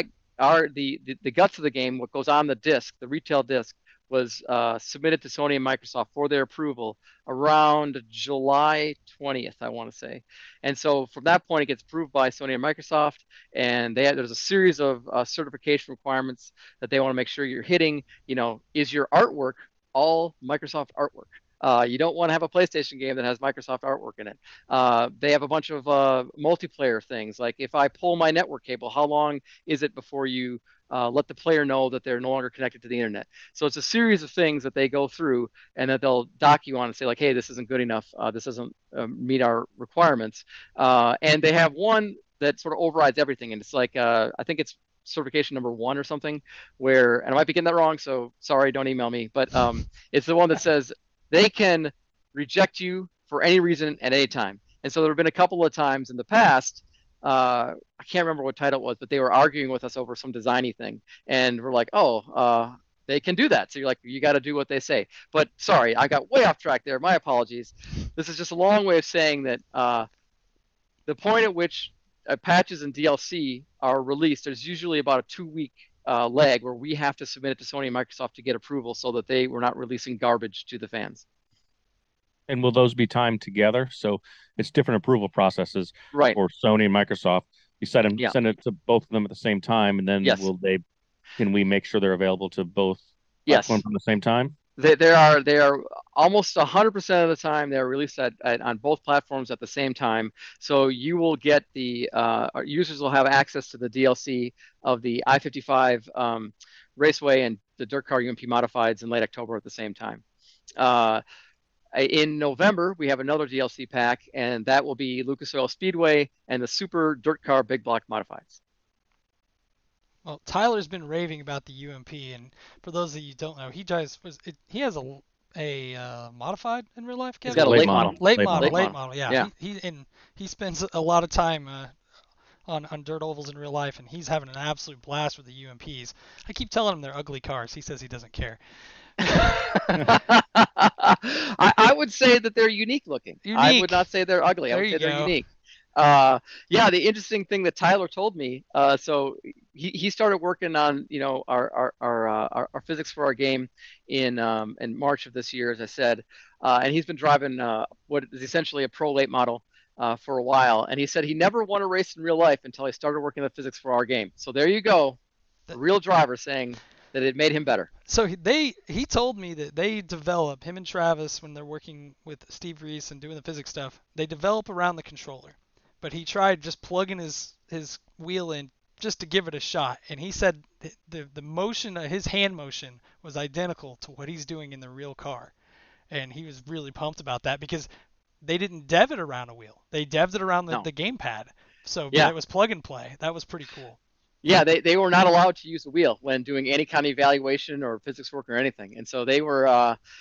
the guts of the game, what goes on the disc, the retail disc, was submitted to Sony and Microsoft for their approval around July 20th, I want to say. And so from that point, it gets approved by Sony and Microsoft, and there's a series of certification requirements that they want to make sure you're hitting. Is your artwork all Microsoft artwork? You don't want to have a PlayStation game that has Microsoft artwork in it. They have a bunch of multiplayer things, like if I pull my network cable, how long is it before you let the player know that they're no longer connected to the internet? So it's a series of things that they go through and that they'll dock you on and say, like, hey, this isn't good enough. This doesn't meet our requirements. And they have one that sort of overrides everything. And it's like, I think it's certification number 1 or something, where, and I might be getting that wrong, so sorry, don't email me, but it's the one that says they can reject you for any reason at any time. And so there have been a couple of times in the past, I can't remember what title it was, but they were arguing with us over some designy thing. And we're like, they can do that. So you're like, you got to do what they say. But sorry, I got way off track there. My apologies. This is just a long way of saying that the point at which patches and DLC are released, there's usually about a 2-week lag where we have to submit it to Sony and Microsoft to get approval so that they were not releasing garbage to the fans. And will those be timed together? So it's different approval processes Right. for Sony and Microsoft. You send it to both of them at the same time, and then Yes. can we make sure they're available to both Yes. platforms at the same time? They are almost 100% of the time they're released on both platforms at the same time. So you will get users will have access to the DLC of the I-55 Raceway and the Dirt Car UMP Modifieds in late October at the same time. In November, we have another DLC pack, and that will be Lucas Oil Speedway and the Super Dirt Car Big Block Modifieds. Well, Tyler's been raving about the UMP, and for those of you who don't know, he has a modified in real life. Kevin? He's got a late model. Late model. Yeah. Yeah. He spends a lot of time on dirt ovals in real life, and he's having an absolute blast with the UMPs. I keep telling him they're ugly cars. He says he doesn't care. I would say that they're unique looking. I would not say they're ugly. I would say they're unique. The interesting thing that Tyler told me, so he started working on our physics for our game in March of this year, as I said, and he's been driving what is essentially a pro late model for a while, and he said he never won a race in real life until he started working the physics for our game. So there you go, a real driver saying that it made him better. So he told me that they develop, him and Travis, when they're working with Steve Reese and doing the physics stuff, they develop around the controller. But he tried just plugging his wheel in just to give it a shot. And he said the motion, his hand motion, was identical to what he's doing in the real car. And he was really pumped about that because they didn't dev it around a wheel. They devved it around the gamepad. So it was plug and play. That was pretty cool. Yeah, they were not allowed to use the wheel when doing any kind of evaluation or physics work or anything. And so they were,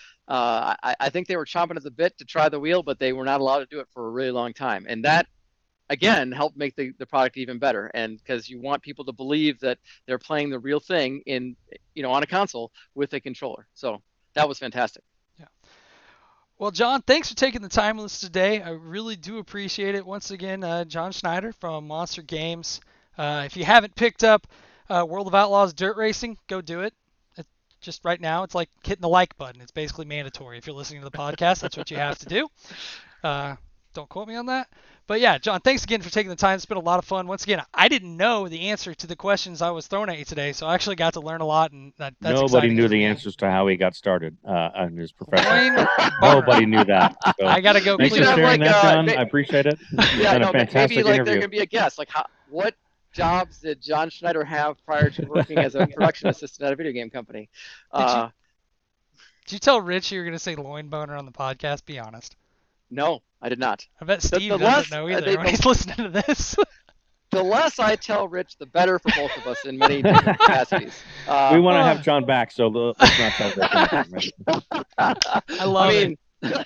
I think they were chomping at the bit to try the wheel, but they were not allowed to do it for a really long time. And that, again, helped make the product even better. And because you want people to believe that they're playing the real thing on a console with a controller. So that was fantastic. Yeah. Well, John, thanks for taking the time with us today. I really do appreciate it. Once again, John Schneider from Monster Games. If you haven't picked up World of Outlaws Dirt Racing, go do it. Just right now, it's like hitting the like button. It's basically mandatory. If you're listening to the podcast, that's what you have to do. Don't quote me on that. But yeah, John, thanks again for taking the time. It's been a lot of fun. Once again, I didn't know the answer to the questions I was throwing at you today, so I actually got to learn a lot. And that's nobody knew the answers to how he got started in his profession. Nobody knew that. So I got to go. Thanks for sharing that, John. I appreciate it. Maybe like there can be a guess. Like, what jobs did John Schneider have prior to working as a production assistant at a video game company? Did you tell Rich you were going to say loin boner on the podcast? Be honest. No, I did not. I bet Steve doesn't know either when he's listening to this. The less I tell Rich, the better for both of us in many different capacities. We want to have John back, so let's not tell Rich. I love it.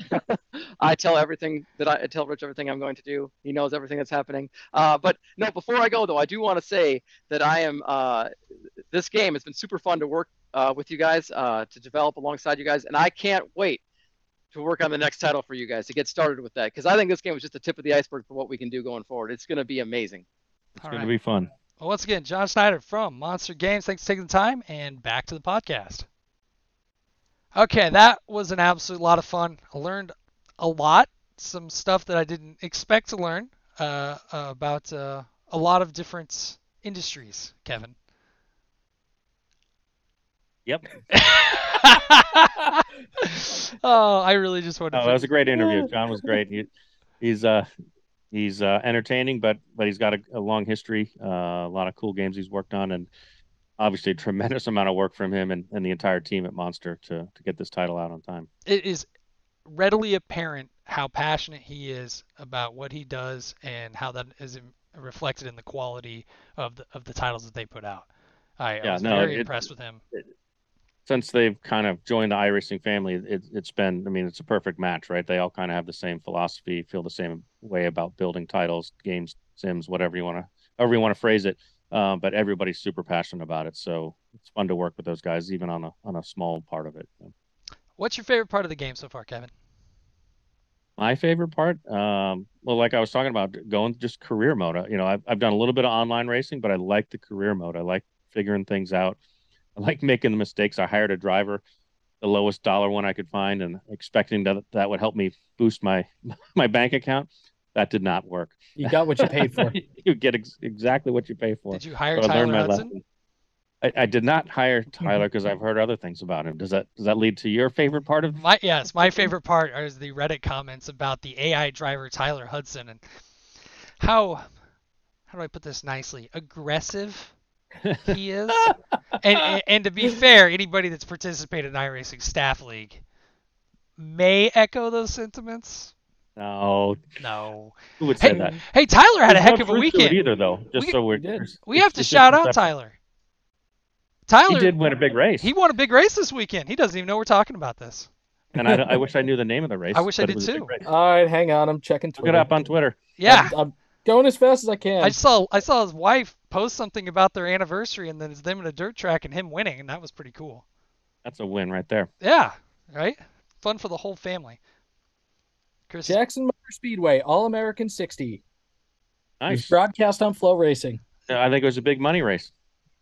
I tell Rich everything I'm going to do. He knows everything that's happening. But no, before I go though, I do want to say that I am. This game has been super fun to work with you guys, to develop alongside you guys, and I can't wait to work on the next title for you guys, to get started with that, because I think this game was just the tip of the iceberg for what we can do going forward. It's going to be amazing. It's going to be fun. Well, once again, John Schneider from Monster Games. Thanks for taking the time, and back to the podcast. Okay, that was an absolute lot of fun. I learned a lot, some stuff that I didn't expect to learn about a lot of different industries, Kevin. Yep. Oh, I really just wanted to. That was a great interview. John was great. He's entertaining, but he's got a long history, a lot of cool games he's worked on, and obviously a tremendous amount of work from him and the entire team at Monster to get this title out on time. It is readily apparent how passionate he is about what he does and how that is reflected in the quality of the titles that they put out. I was very impressed with him. Since they've kind of joined the iRacing family, it's been, it's a perfect match, right? They all kind of have the same philosophy, feel the same way about building titles, games, sims, however you want to phrase it. But everybody's super passionate about it. So it's fun to work with those guys, even on a small part of it. What's your favorite part of the game so far, Kevin? My favorite part, well, like I was talking about, going just career mode. I've done a little bit of online racing, but I like the career mode. I like figuring things out. I like making the mistakes. I hired a driver, the lowest dollar one I could find, and expecting that would help me boost my my bank account. That did not work. You got what you paid for. You get exactly what you pay for. Did you hire So I learned Tyler my Hudson? lesson. I did not hire Tyler because I've heard other things about him. Does that lead to your favorite part of? My favorite part is the Reddit comments about the AI driver Tyler Hudson and how do I put this nicely? Aggressive he is. And to be fair, anybody that's participated in iRacing Staff League may echo those sentiments. No, No. who would say that? Hey, Tyler had a There's heck no of a truth to it weekend. either, though. Just so we're We have to it's shout just out perception. Tyler. Tyler He did win a big race, He won a big race this weekend. He doesn't even know we're talking about this. and I wish I knew the name of the race. I wish I but it did was a big too. race. All right, hang on. I'm checking Look Twitter. it up on Twitter. Yeah. I'm going as fast as I can. I saw his wife post something about their anniversary and then it's them in a dirt track and him winning, and that was pretty cool. That's a win right there. Yeah, right? Fun for the whole family. Chris, Jackson Motor Speedway All-American 60. It was Nice. broadcast on Flow Racing. I think it was a big money race.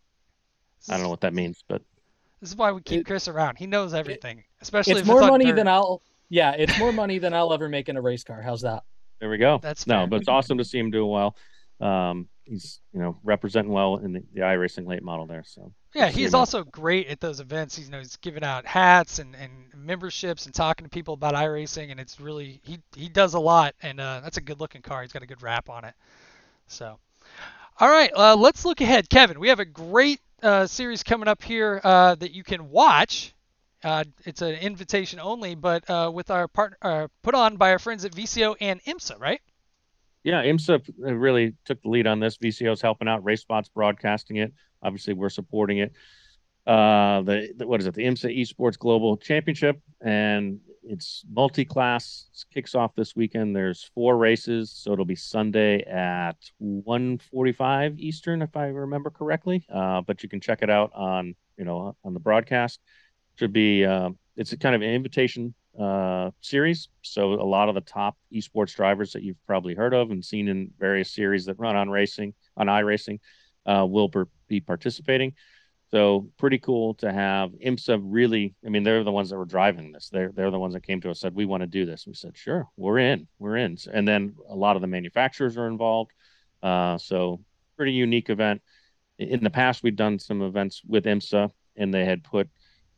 I don't know what that means, but this is why we keep Chris around. He knows everything, especially It's if more it's on money dirt. than I'll. Yeah, it's more money than I'll ever make in a race car. How's that? there we go. That's no, fair. but it's awesome to see him doing well. He's representing well in the iRacing late model there. So Yeah, good to see he's him out. also great at those events. He's giving out hats and memberships and talking to people about iRacing, and it's really he does a lot, and that's a good looking car. He's got a good wrap on it. So, all right, let's look ahead, Kevin. We have a great series coming up here that you can watch. It's an invitation only, but with our put on by our friends at VCO and IMSA, right? Yeah, IMSA really took the lead on this. VCO's helping out. RaceSpot's broadcasting it. Obviously, we're supporting it. What is it? The IMSA Esports Global Championship, and it's multi-class. It kicks off this weekend. There's 4 races, so it'll be Sunday at 1:45 Eastern, if I remember correctly. But you can check it out on the broadcast. Should be it's a kind of an invitation series. So a lot of the top esports drivers that you've probably heard of and seen in various series that run on iRacing will be participating. So pretty cool to have IMSA really. I mean, they're the ones that were driving this. They're the ones that came to us, said, we want to do this. We said, sure, we're in. And then a lot of the manufacturers are involved. So pretty unique event. In the past, we've done some events with IMSA, and they had put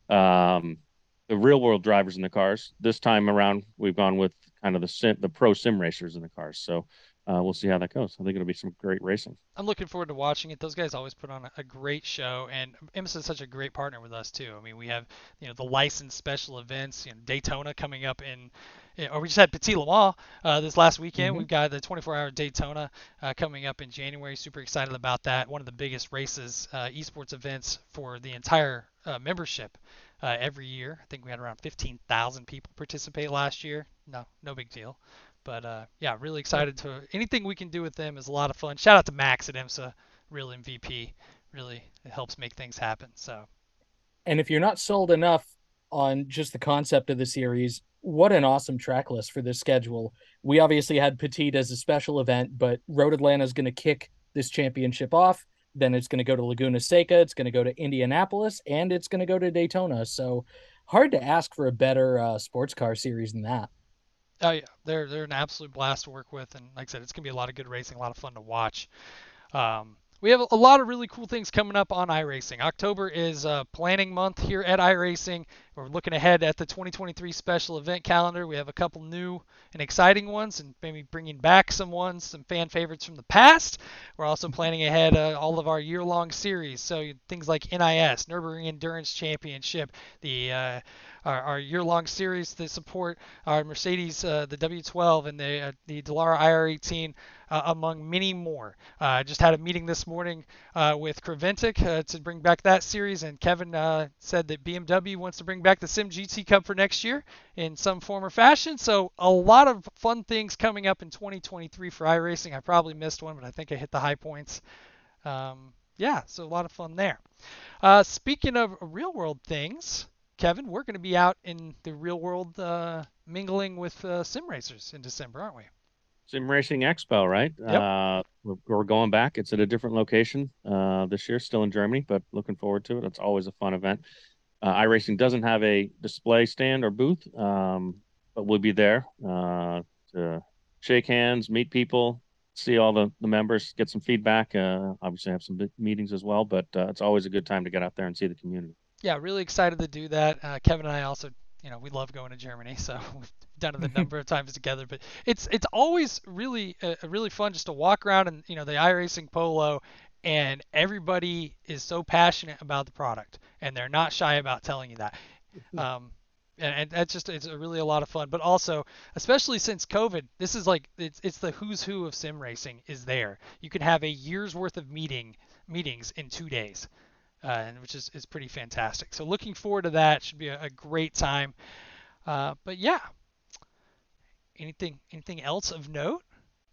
the real world drivers in the cars. This time around, we've gone with kind of the pro sim racers in the cars. So we'll see how that goes. I think it'll be some great racing. I'm looking forward to watching it. Those guys always put on a great show, and IMSA is such a great partner with us too. I mean, we have the licensed special events, Daytona coming up or we just had Petit Le Mans this last weekend. Mm-hmm. We've got the 24-hour Daytona coming up in January. Super excited about that. One of the biggest races, esports events for the entire membership every year. I think we had around 15,000 people participate last year. No big deal. But yeah, really excited to anything we can do with them is a lot of fun. Shout out to Max at IMSA, real MVP. Really, it helps make things happen. So, And if you're not sold enough on just the concept of the series, what an awesome track list for this schedule. We obviously had Petit as a special event, but Road Atlanta is going to kick this championship off. Then it's going to go to Laguna Seca, it's going to go to Indianapolis, and it's going to go to Daytona. So hard to ask for a better sports car series than that. oh yeah, they're an absolute blast to work with, and like I said, it's gonna be a lot of good racing, a lot of fun to watch. We have a lot of really cool things coming up on iRacing. October is planning month here at iRacing. We're looking ahead at the 2023 special event calendar. We have a couple new and exciting ones, and maybe bringing back some fan favorites from the past. We're also planning ahead all of our year-long series, so things like NIS, Nürburgring Endurance Championship, our year-long series that support our Mercedes, the W12, and the Dallara IR18, among many more. Just had a meeting this morning with Creventic to bring back that series, and Kevin said that BMW wants to bring back the Sim GT Cup for next year in some form or fashion. So a lot of fun things coming up in 2023 for iRacing. I probably missed one, but I think I hit the high points. yeah, so a lot of fun there. Speaking of real world things, Kevin, we're going to be out in the real world mingling with sim racers in December, aren't we? Sim Racing Expo, right? Yep. We're going back. It's at a different location this year, still in Germany, but looking forward to it. It's always a fun event. iRacing doesn't have a display stand or booth, but we'll be there to shake hands, meet people, see all the members, get some feedback. Obviously, have some meetings as well, but it's always a good time to get out there and see the community. Yeah, really excited to do that. Kevin and I also, we love going to Germany, so we've done it a number of times together. But it's always really really fun just to walk around and the iRacing Polo, and everybody is so passionate about the product, and they're not shy about telling you that. And that's it's really a lot of fun. But also, especially since COVID, this is like it's the who's who of sim racing is there. You can have a year's worth of meetings in 2 days. Which is pretty fantastic. So looking forward to that. Should be a great time. But yeah, anything else of note?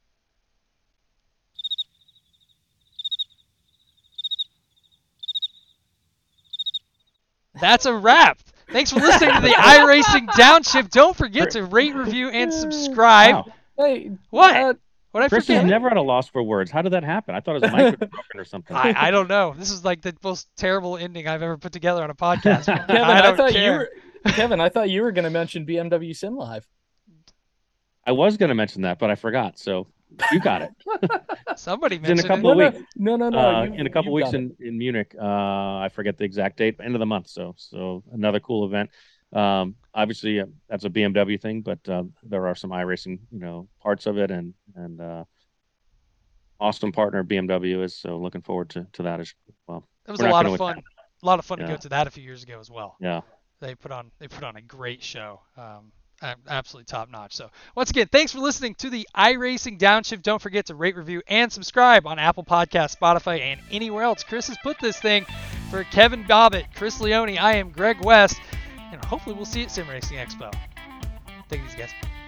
That's a wrap. Thanks for listening to the iRacing Downshift. Don't forget to rate, review, and subscribe. Wow. Hey, What? What I Chris forget? is never at a loss for words. How did that happen? I thought his mic was broken or something. I don't know. This is like the most terrible ending I've ever put together on a podcast. Kevin, I thought you were Kevin, I thought you were going to mention BMW Sim Live. I was going to mention that, but I forgot. So you got it. Somebody In mentioned a couple of weeks. No. In a couple weeks in Munich. I forget the exact date, but end of the month. So another cool event. Obviously that's a BMW thing, but there are some iRacing, parts of it, and awesome partner BMW is. So looking forward to that as well. It was a lot of fun. A lot of fun to Yeah. go to that a few years ago as well. Yeah. They put on a great show. Absolutely top notch. So once again, thanks for listening to the iRacing Downshift. Don't forget to rate, review, and subscribe on Apple Podcasts, Spotify, and anywhere else. Chris has put this thing. For Kevin Bobbitt, Chris Leone, I am Greg West, and hopefully we'll see you at Sim Racing Expo. Take it easy, guys.